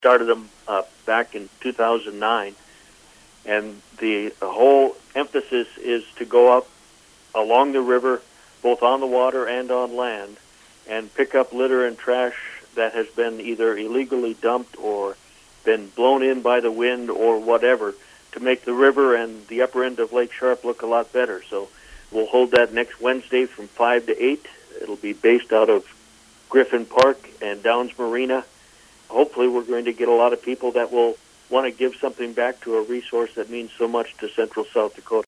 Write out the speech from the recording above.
started them back in 2009, and the whole emphasis is to go up along the river, both on the water and on land, and pick up litter and trash that has been either illegally dumped or been blown in by the wind or whatever, to make the river and the upper end of Lake Sharp look a lot better. So we'll hold that next Wednesday from 5 to 8. It'll be based out of Griffin Park and Downs Marina. Hopefully we're going to get a lot of people that will want to give something back to a resource that means so much to Central South Dakota.